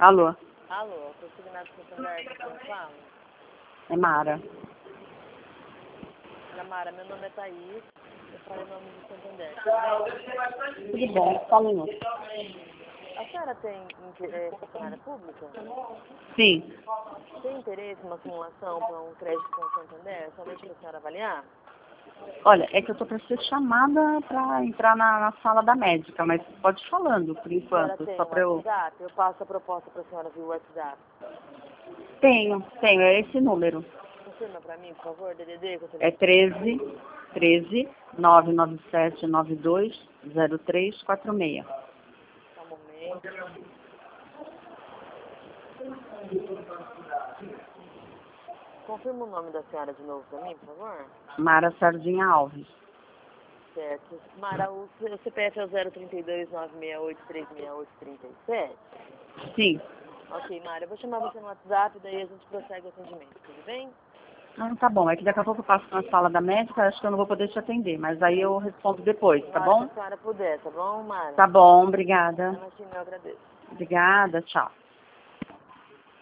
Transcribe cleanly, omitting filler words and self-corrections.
Alô? Alô, tô signado com o Santander, quem fala? É Mara. Ana Mara, meu nome é Thaís, eu falo em nome do Santander. Tudo bom, só um minuto. A senhora tem funcionária pública? Sim. Tem interesse em uma simulação para um crédito com o Santander, somente para a senhora avaliar? Olha, é que eu tô para ser chamada para entrar na sala da médica, mas pode ir falando por A senhora enquanto, tem só um para eu... WhatsApp? Eu passo a proposta para a senhora via WhatsApp. Tenho, é esse número. Confirma para mim, por favor, DDD, que eu É 13 997920346. Só um momento. Confirma o nome da senhora de novo para mim, por favor? Mara Sardinha Alves. Certo. Mara, o seu CPF é o 032-968-368-37? Sim. Ok, Mara, eu vou chamar você no WhatsApp, daí a gente prossegue o atendimento, tudo bem? Ah, tá bom, é que daqui a pouco eu passo na sala da médica, acho que eu não vou poder te atender, mas aí eu respondo depois, tá Na hora que bom? a senhora puder, tá bom, Mara? Tá bom, obrigada. Imagina, eu agradeço. Obrigada, tchau.